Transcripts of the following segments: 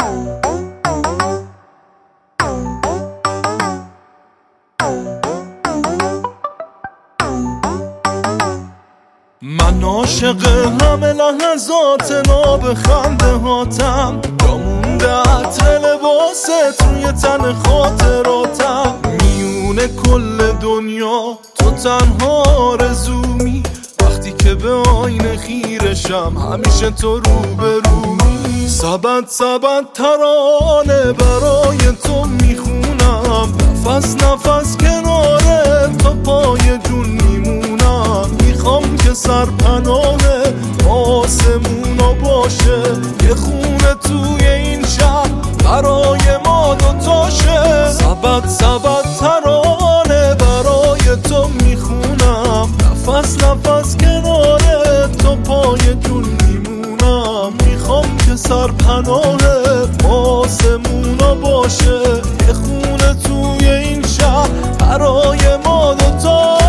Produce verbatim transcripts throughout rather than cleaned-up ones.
من عاشق همه لحظات ناب خنده هاتم، جا مونده عطر لباست روی تن خاطراتم. میونه کل دنیا تو تنها آرزومی، وقتی که به آینه خیرشم همیشه تو روبرومی. سبد سبد ترانه برای تو میخونم، نفس نفس کناره تا پای جون میمونم. میخوام که سرپناه آسمونا باشه، یه خونه توی این شهر برای ما دوتاشه. سبد سبد ترانه برای تو میخونم، نفس نفس کناره تا پای جون میمونم. میخوام که سرپناه آسمونا باشه، یه خونه توی این شهر برای ما دوتاشه.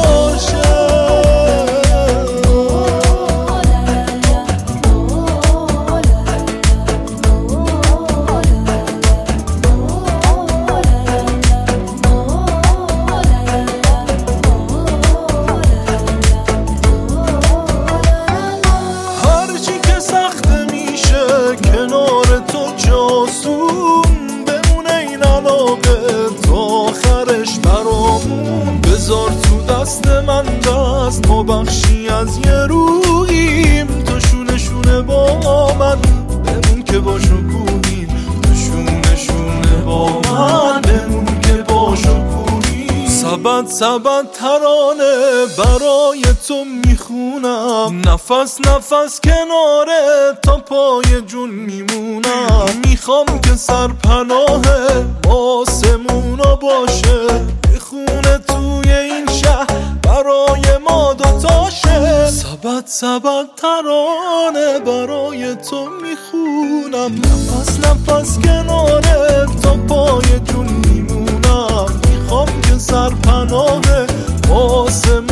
کنار تو جاسون بمونه این علاقه تا آخرش برامون. بذار تو دست من دست، ما بخشی از یه روییم. تو شونه شونه با من بمون که با شکوهیم، تو شونه شونه با من بمون که با شکوهیم. سبد سبد ترانه برای تو میخونم، نفس نفس کناره تا پای جون میمونم. میخوام که سرپناه آسمونا باشه، یه خونه توی این شهر برای ما دوتاشه. سبد سبد ترانه برای تو میخونم، نفس نفس کناره تا پای جون میمونم. میخوام که سرپناه آسمونا